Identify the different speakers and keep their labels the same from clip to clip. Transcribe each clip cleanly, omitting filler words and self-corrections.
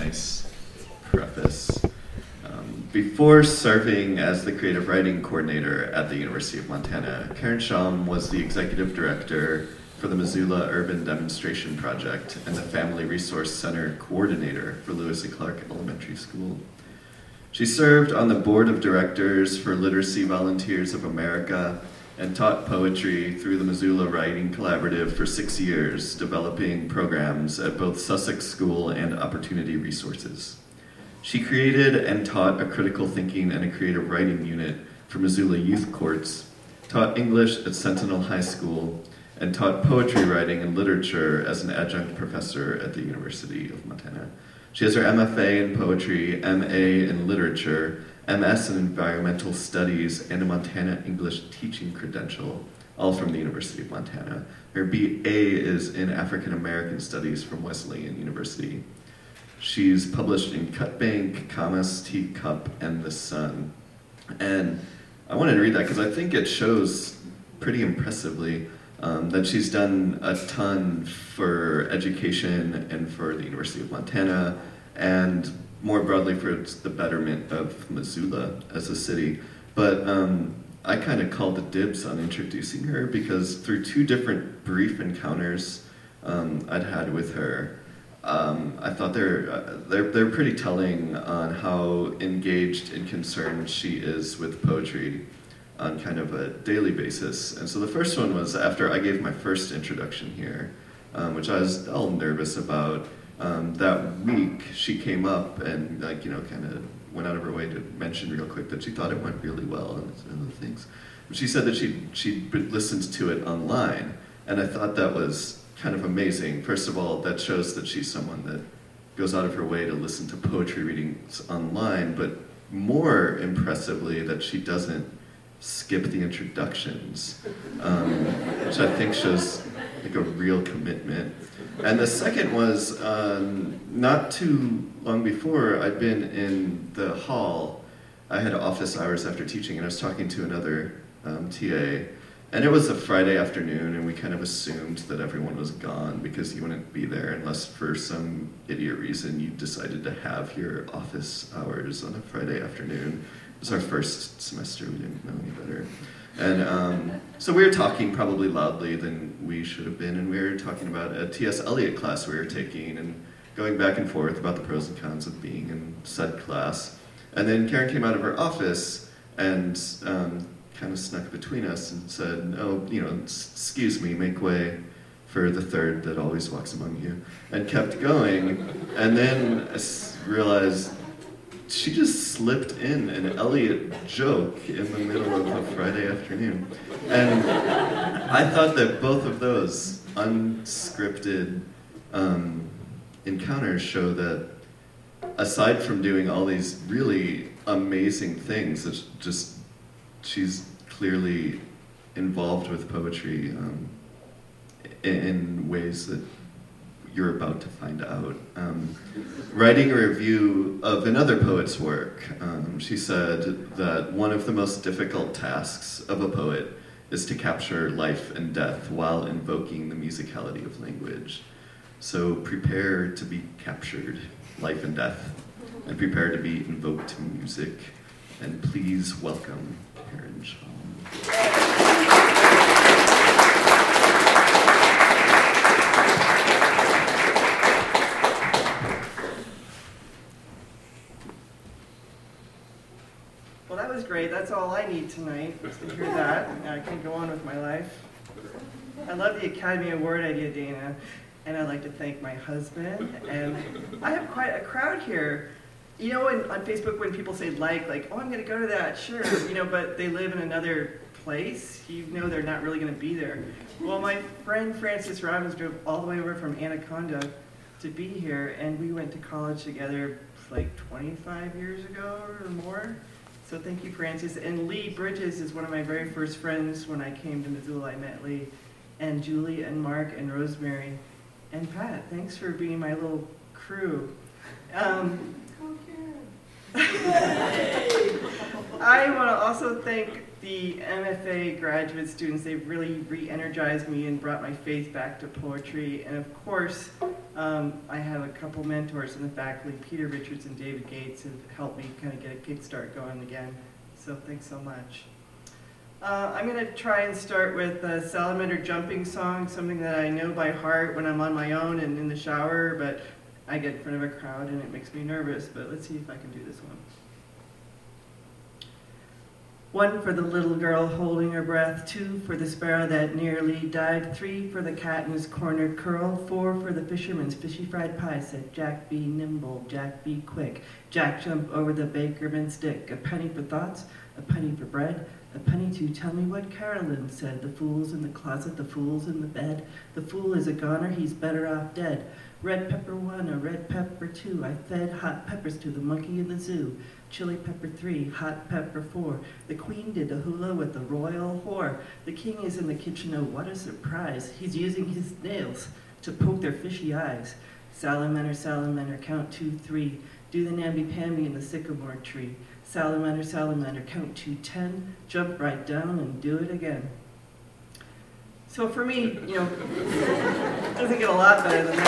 Speaker 1: nice preface. Before serving as the creative writing coordinator at the University of Montana, Karen Schaum was the executive director for the Missoula Urban Demonstration Project and the Family Resource Center coordinator for Lewis and Clark Elementary School. She served on the board of directors for Literacy Volunteers of America and taught poetry through the Missoula Writing Collaborative for 6 years, developing programs at both Sussex School and Opportunity Resources. She created and taught a critical thinking and a creative writing unit for Missoula Youth Courts, taught English at Sentinel High School, and taught poetry writing and literature as an adjunct professor at the University of Montana. She has her MFA in poetry, MA in literature, MS in environmental studies, and a Montana English teaching credential, all from the University of Montana. Her BA is in African American Studies from Wesleyan University. She's published in Cutbank, Camas, Teacup, and The Sun. And I wanted to read that because I think it shows pretty impressively that she's done a ton for education and for the University of Montana, and more broadly for the betterment of Missoula as a city. But I kind of called the dibs on introducing her because through 2 different brief encounters I'd had with her, I thought they're pretty telling on how engaged and concerned she is with poetry on kind of a daily basis. And so the first one was after I gave my first introduction here, which I was all nervous about. That week she came up and kind of went out of her way to mention real quick that she thought it went really well and other things. But she said that she'd listened to it online, and I thought that was kind of amazing. First of all, that shows that she's someone that goes out of her way to listen to poetry readings online, but more impressively that she doesn't skip the introductions, which I think shows like a real commitment. And the second was not too long before, I'd been in the hall. I had office hours after teaching, and I was talking to another TA. And it was a Friday afternoon, and we kind of assumed that everyone was gone because you wouldn't be there unless for some idiot reason you decided to have your office hours on a Friday afternoon. It was our first semester, we didn't know any better. And so we were talking probably loudly than we should have been, and we were talking about a T.S. Eliot class we were taking and going back and forth about the pros and cons of being in said class. And then Karen came out of her office and kind of snuck between us and said, excuse me, make way for the third that always walks among you, and kept going. And then I realized she just slipped in an Eliot joke in the middle of a Friday afternoon. And I thought that both of those unscripted encounters show that aside from doing all these really amazing things, it's just she's clearly involved with poetry in ways that you're about to find out. Writing a review of another poet's work, she said that one of the most difficult tasks of a poet is to capture life and death while invoking the musicality of language. So prepare to be captured, life and death, and prepare to be invoked to music. And please welcome Karen Schaum.
Speaker 2: Well, that was great. That's all I need tonight, was to hear that. I can go on with my life. I love the Academy Award idea, Dana. And I'd like to thank my husband. And I have quite a crowd here. You know, on Facebook when people say like, oh, I'm going to go to that, sure, but they live in another place, they're not really going to be there. Well, my friend Francis Robbins drove all the way over from Anaconda to be here, and we went to college together like 25 years ago or more. So thank you, Francis. And Lee Bridges is one of my very first friends when I came to Missoula. I met Lee, and Julie and Mark and Rosemary and Pat. Thanks for being my little crew. I want to also thank the MFA graduate students, they've really re-energized me and brought my faith back to poetry. And of course, I have a couple mentors in the faculty. Peter Richards and David Gates have helped me kind of get a kickstart going again. So thanks so much. I'm going to try and start with a Salamander Jumping Song, something that I know by heart when I'm on my own and in the shower, but I get in front of a crowd and it makes me nervous. But let's see if I can do this one. One for the little girl holding her breath, two for the sparrow that nearly died, three for the cat in his corner curl, four for the fisherman's fishy fried pie, said Jack be nimble, Jack be quick, Jack jump over the bakerman's stick, a penny for thoughts, a penny for bread, a penny to tell me what Carolyn said, the fool's in the closet, the fool's in the bed, the fool is a goner, he's better off dead. Red pepper 1, a red pepper 2, I fed hot peppers to the monkey in the zoo. Chili pepper 3, hot pepper 4, the queen did a hula with the royal whore. The king is in the kitchen, oh what a surprise, he's using his nails to poke their fishy eyes. Salamander, salamander, count 2, 3, do the namby-pamby in the sycamore tree. Salamander, salamander, count to 10, jump right down and do it again. So for me, it doesn't get a lot better than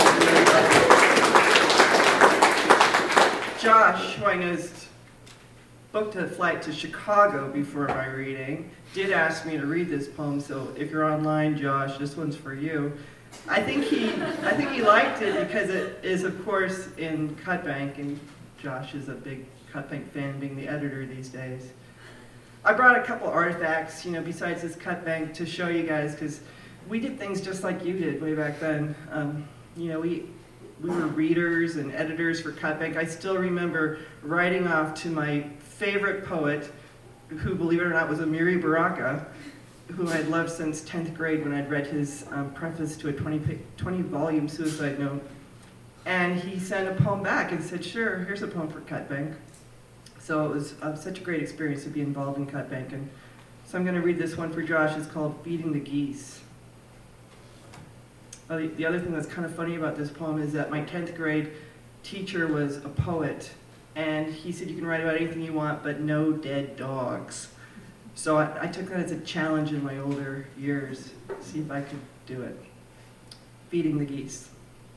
Speaker 2: that. Josh, who I know booked a flight to Chicago before my reading, did ask me to read this poem, so if you're online, Josh, this one's for you. I think he liked it because it is, of course, in Cutbank, and Josh is a big Cutbank fan, being the editor these days. I brought a couple artifacts, besides this Cutbank to show you guys, because we did things just like you did way back then. We were readers and editors for Cutbank. I still remember writing off to my favorite poet, who, believe it or not, was Amiri Baraka, who I'd loved since 10th grade when I'd read his preface to a 20-volume suicide note. And he sent a poem back and said, sure, here's a poem for Cutbank. So it was such a great experience to be involved in Cutbank. And so I'm going to read this one for Josh. It's called Feeding the Geese. The other thing that's kind of funny about this poem is that my 10th grade teacher was a poet. And he said you can write about anything you want, but no dead dogs. So I took that as a challenge in my older years, see if I could do it. Feeding the geese.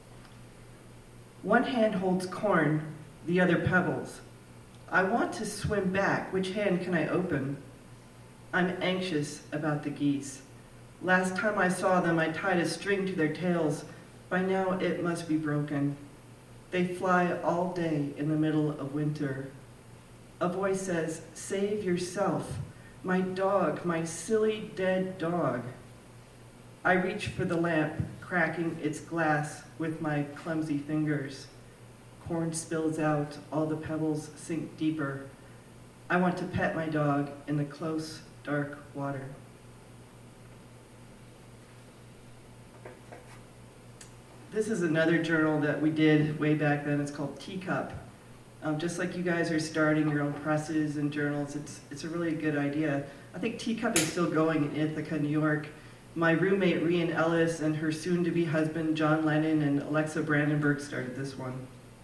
Speaker 2: One hand holds corn, the other pebbles. I want to swim back. Which hand can I open? I'm anxious about the geese. Last time I saw them, I tied a string to their tails. By now, it must be broken. They fly all day in the middle of winter. A voice says, save yourself. My dog, my silly dead dog. I reach for the lamp, cracking its glass with my clumsy fingers. Corn spills out, all the pebbles sink deeper. I want to pet my dog in the close, dark water. This is another journal that we did way back then. It's called Teacup. Just like you guys are starting your own presses and journals, it's a really good idea. I think Teacup is still going in Ithaca, New York. My roommate, Rian Ellis, and her soon-to-be husband, John Lennon, and Alexa Brandenburg started this one.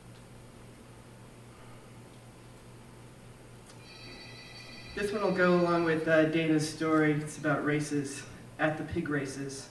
Speaker 2: This one will go along with Dana's story. It's about races, at the pig races.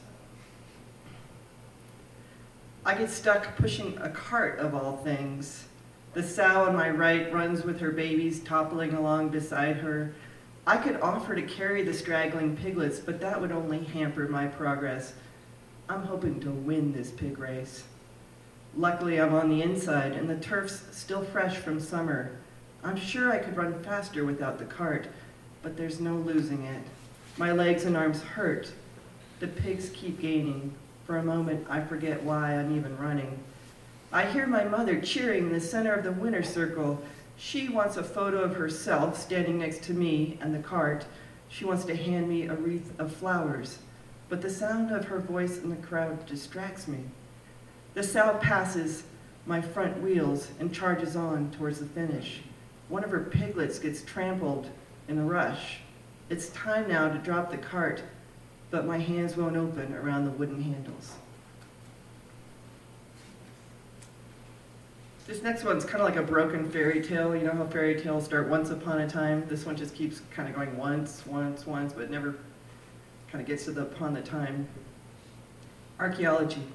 Speaker 2: I get stuck pushing a cart of all things. The sow on my right runs with her babies toppling along beside her. I could offer to carry the straggling piglets, but that would only hamper my progress. I'm hoping to win this pig race. Luckily, I'm on the inside, and the turf's still fresh from summer. I'm sure I could run faster without the cart, but there's no losing it. My legs and arms hurt. The pigs keep gaining. For a moment, I forget why I'm even running. I hear my mother cheering in the center of the winter circle. She wants a photo of herself standing next to me and the cart. She wants to hand me a wreath of flowers, but the sound of her voice in the crowd distracts me. The sow passes my front wheels and charges on towards the finish. One of her piglets gets trampled in a rush. It's time now to drop the cart, but my hands won't open around the wooden handles. This next one's kind of like a broken fairy tale. You know how fairy tales start once upon a time? This one just keeps kind of going once, but never kind of gets to the upon the time. Archaeology.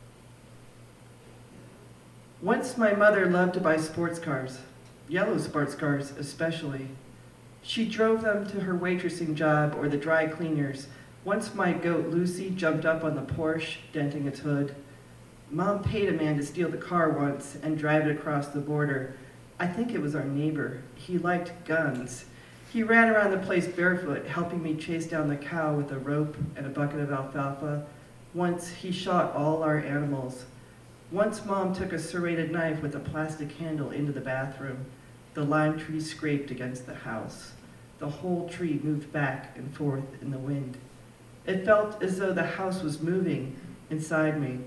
Speaker 2: Once my mother loved to buy sports cars, yellow sports cars especially. She drove them to her waitressing job or the dry cleaners. Once my goat Lucy jumped up on the Porsche, denting its hood. Mom paid a man to steal the car once and drive it across the border. I think it was our neighbor. He liked guns. He ran around the place barefoot, helping me chase down the cow with a rope and a bucket of alfalfa. Once he shot all our animals. Once Mom took a serrated knife with a plastic handle into the bathroom. The lime tree scraped against the house. The whole tree moved back and forth in the wind. It felt as though the house was moving inside me.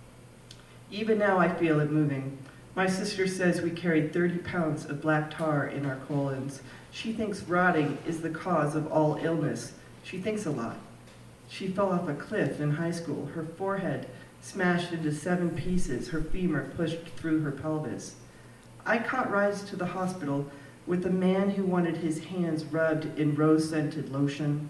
Speaker 2: Even now I feel it moving. My sister says we carried 30 pounds of black tar in our colons. She thinks rotting is the cause of all illness. She thinks a lot. She fell off a cliff in high school, her forehead smashed into 7 pieces, her femur pushed through her pelvis. I caught rides to the hospital with a man who wanted his hands rubbed in rose-scented lotion.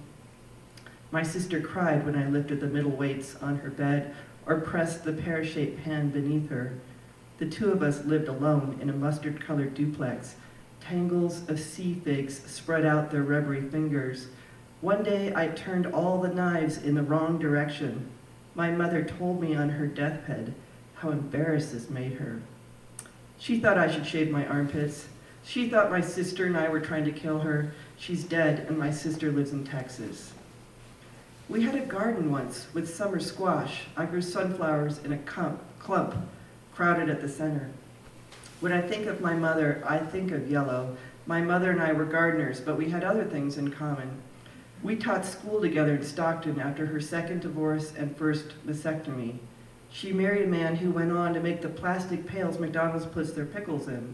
Speaker 2: My sister cried when I lifted the middle weights on her bed or pressed the pear-shaped pan beneath her. The two of us lived alone in a mustard-colored duplex. Tangles of sea figs spread out their rubbery fingers. One day I turned all the knives in the wrong direction. My mother told me on her deathbed how embarrassed this made her. She thought I should shave my armpits. She thought my sister and I were trying to kill her. She's dead, and my sister lives in Texas. We had a garden once with summer squash. I grew sunflowers in a clump, crowded at the center. When I think of my mother, I think of yellow. My mother and I were gardeners, but we had other things in common. We taught school together in Stockton after her second divorce and first mastectomy. She married a man who went on to make the plastic pails McDonald's puts their pickles in.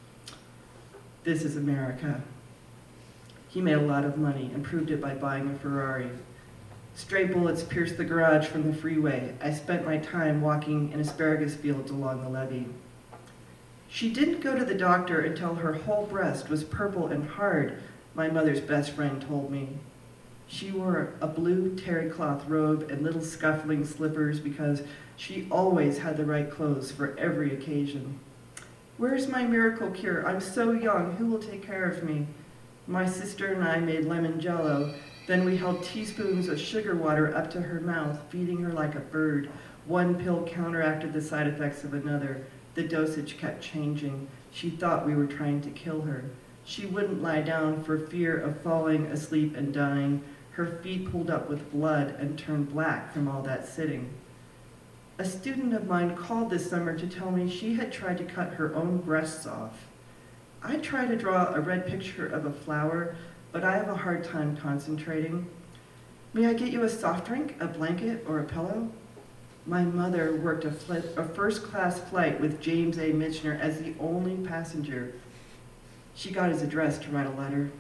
Speaker 2: This is America. He made a lot of money and proved it by buying a Ferrari. Stray bullets pierced the garage from the freeway. I spent my time walking in asparagus fields along the levee. She didn't go to the doctor until her whole breast was purple and hard, my mother's best friend told me. She wore a blue terry cloth robe and little scuffling slippers because she always had the right clothes for every occasion. Where's my miracle cure? I'm so young. Who will take care of me? My sister and I made lemon jello. Then we held teaspoons of sugar water up to her mouth, feeding her like a bird. One pill counteracted the side effects of another. The dosage kept changing. She thought we were trying to kill her. She wouldn't lie down for fear of falling asleep and dying. Her feet pulled up with blood and turned black from all that sitting. A student of mine called this summer to tell me she had tried to cut her own breasts off. I tried to draw a red picture of a flower, but I have a hard time concentrating. May I get you a soft drink, a blanket, or a pillow? My mother worked a first-class flight with James A. Michener as the only passenger. She got his address to write a letter.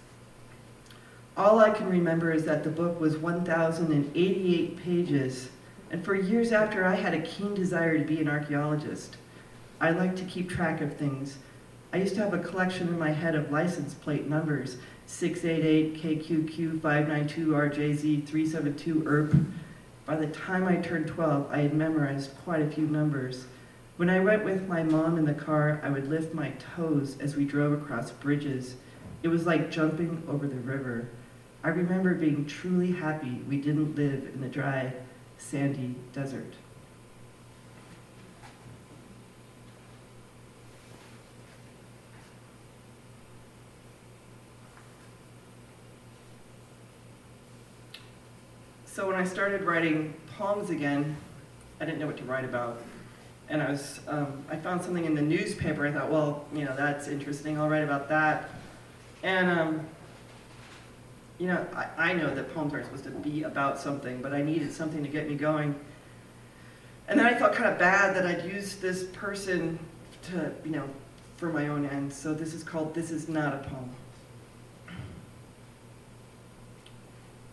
Speaker 2: All I can remember is that the book was 1,088 pages, and for years after I had a keen desire to be an archaeologist. I like to keep track of things. I used to have a collection in my head of license plate numbers, 688 KQQ 592 RJZ 372 ERP. By the time I turned 12, I had memorized quite a few numbers. When I went with my mom in the car, I would lift my toes as we drove across bridges. It was like jumping over the river. I remember being truly happy we didn't live in the dry, sandy desert. So when I started writing poems again, I didn't know what to write about. And I found something in the newspaper. I thought, well, that's interesting. I'll write about that. And, I know that poems aren't supposed to be about something, but I needed something to get me going. And then I felt kind of bad that I'd used this person to, for my own ends. So this is called This Is Not a Poem.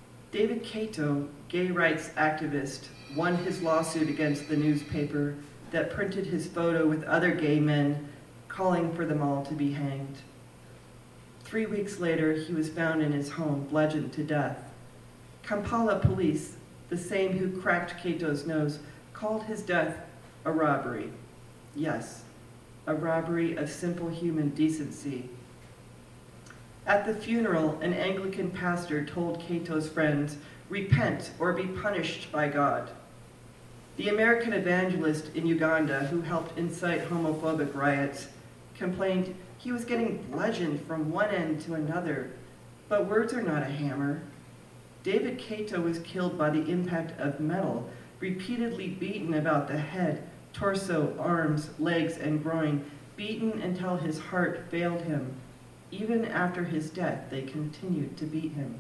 Speaker 2: David Cato, gay rights activist, won his lawsuit against the newspaper that printed his photo with other gay men, calling for them all to be hanged. 3 weeks later, he was found in his home, bludgeoned to death. Kampala police, the same who cracked Kato's nose, called his death a robbery. Yes, a robbery of simple human decency. At the funeral, an Anglican pastor told Kato's friends, "Repent or be punished by God." The American evangelist in Uganda, who helped incite homophobic riots, complained he was getting bludgeoned from one end to another. But words are not a hammer. David Kato was killed by the impact of metal, repeatedly beaten about the head, torso, arms, legs, and groin, beaten until his heart failed him. Even after his death, they continued to beat him.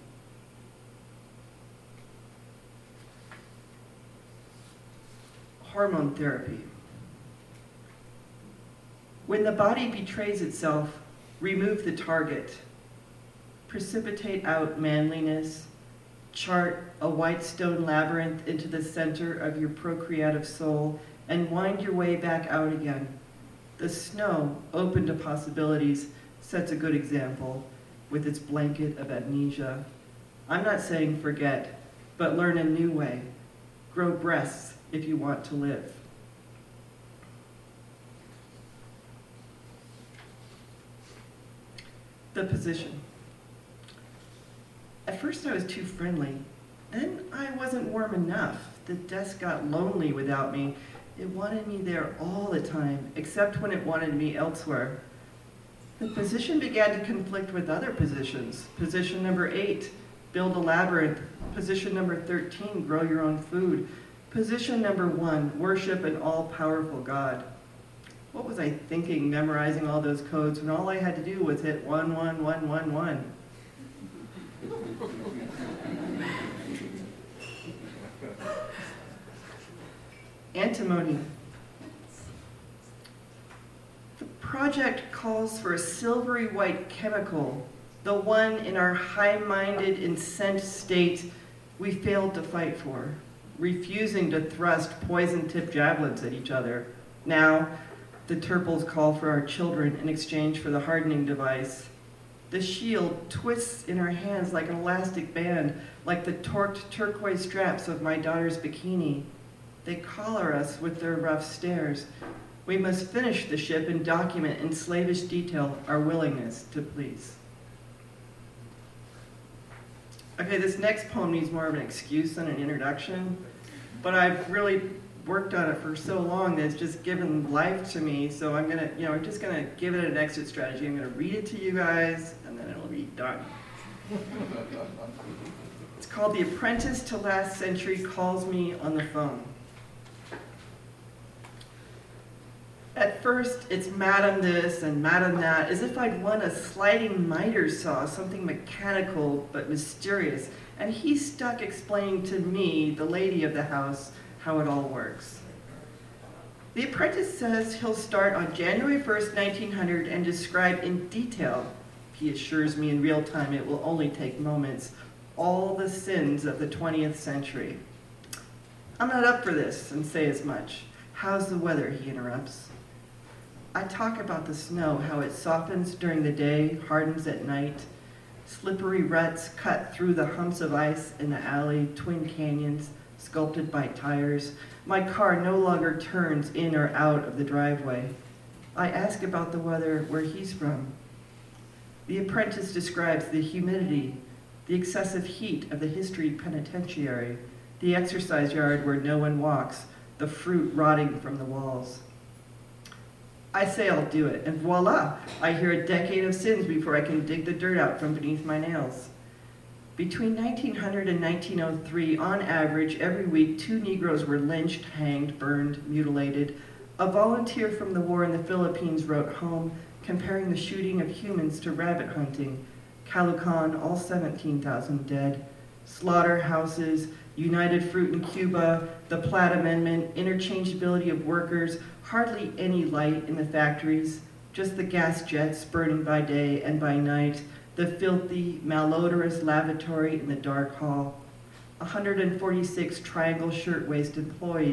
Speaker 2: Hormone therapy. When the body betrays itself, remove the target. Precipitate out manliness. Chart a white stone labyrinth into the center of your procreative soul and wind your way back out again. The snow, open to possibilities, sets a good example with its blanket of amnesia. I'm not saying forget, but learn a new way. Grow breasts if you want to live. The position. At first I was too friendly. Then I wasn't warm enough. The desk got lonely without me. It wanted me there all the time, except when it wanted me elsewhere. The position began to conflict with other positions. Position number 8, build a labyrinth. Position number 13, grow your own food. Position number 1, worship an all-powerful God. What was I thinking memorizing all those codes when all I had to do was hit 11111? Antimony. The project calls for a silvery white chemical, the one in our high-minded, incensed state we failed to fight for, refusing to thrust poison-tipped javelins at each other. Now, the Turples call for our children in exchange for the hardening device. The shield twists in our hands like an elastic band, like the torqued turquoise straps of my daughter's bikini. They collar us with their rough stares. We must finish the ship and document in slavish detail our willingness to please. Okay, this next poem needs more of an excuse than an introduction, but I've really worked on it for so long that it's just given life to me, so I'm just gonna give it an exit strategy. I'm gonna read it to you guys, and then it'll be done. It's called The Apprentice to Last Century Calls Me on the Phone. At first, it's Madam this and Madam that, as if I'd won a sliding miter saw, something mechanical but mysterious, and he's stuck explaining to me, the lady of the house, how it all works. The apprentice says he'll start on January 1st, 1900 and describe in detail, he assures me in real time it will only take moments, all the sins of the 20th century. I'm not up for this and say as much. How's the weather, he interrupts. I talk about the snow, how it softens during the day, hardens at night, slippery ruts cut through the humps of ice in the alley, twin canyons, sculpted by tires. My car no longer turns in or out of the driveway. I ask about the weather where he's from. The apprentice describes the humidity, the excessive heat of the History Penitentiary, the exercise yard where no one walks, the fruit rotting from the walls. I say I'll do it, and voila, I hear a decade of sins before I can dig the dirt out from beneath my nails. Between 1900 and 1903, on average, every week, 2 Negroes were lynched, hanged, burned, mutilated. A volunteer from the war in the Philippines wrote home, comparing the shooting of humans to rabbit hunting. Caloocan, all 17,000 dead. Slaughterhouses, United Fruit in Cuba, the Platt Amendment, interchangeability of workers, hardly any light in the factories, just the gas jets burning by day and by night, the filthy, malodorous lavatory in the dark hall. 146 triangle shirtwaist employees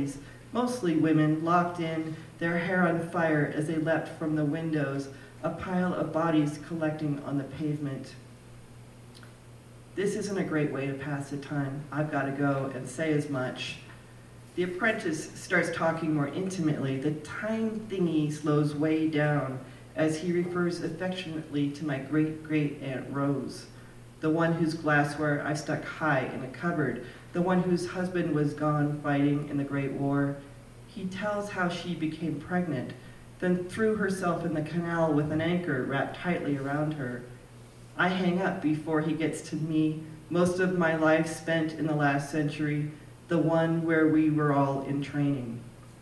Speaker 2: mostly women, locked in, their hair on fire as they leapt from the windows, a pile of bodies collecting on the pavement. This isn't a great way to pass the time. I've got to go and say as much. The apprentice starts talking more intimately. The time thingy slows way down as he refers affectionately to my great-great-aunt Rose, the one whose glassware I stuck high in a cupboard, the one whose husband was gone fighting in the Great War. He tells how she became pregnant, then threw herself in the canal with an anchor wrapped tightly around her. I hang up before he gets to me, most of my life spent in the last century, the one where we were all in training.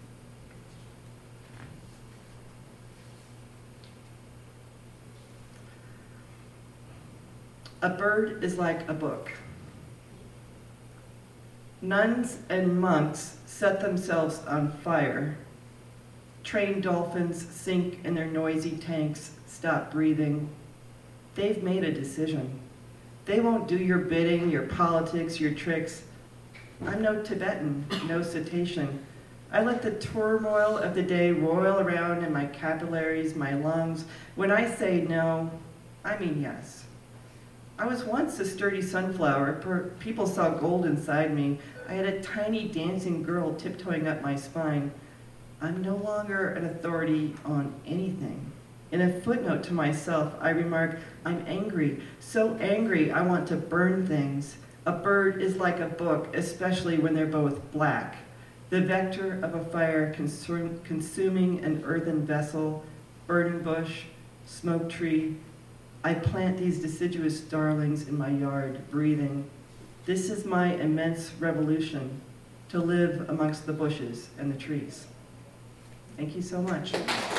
Speaker 2: A bird is like a book. Nuns and monks set themselves on fire. Trained dolphins sink in their noisy tanks, stop breathing. They've made a decision. They won't do your bidding, your politics, your tricks. I'm no Tibetan, no cetacean. I let the turmoil of the day roil around in my capillaries, my lungs. When I say no, I mean yes. I was once a sturdy sunflower. People saw gold inside me. I had a tiny dancing girl tiptoeing up my spine. I'm no longer an authority on anything. In a footnote to myself, I remark, I'm angry, so angry I want to burn things. A bird is like a book, especially when they're both black. The vector of a fire consuming an earthen vessel, burning bush, smoke tree. I plant these deciduous darlings in my yard, breathing. This is my immense revolution, to live amongst the bushes and the trees. Thank you so much.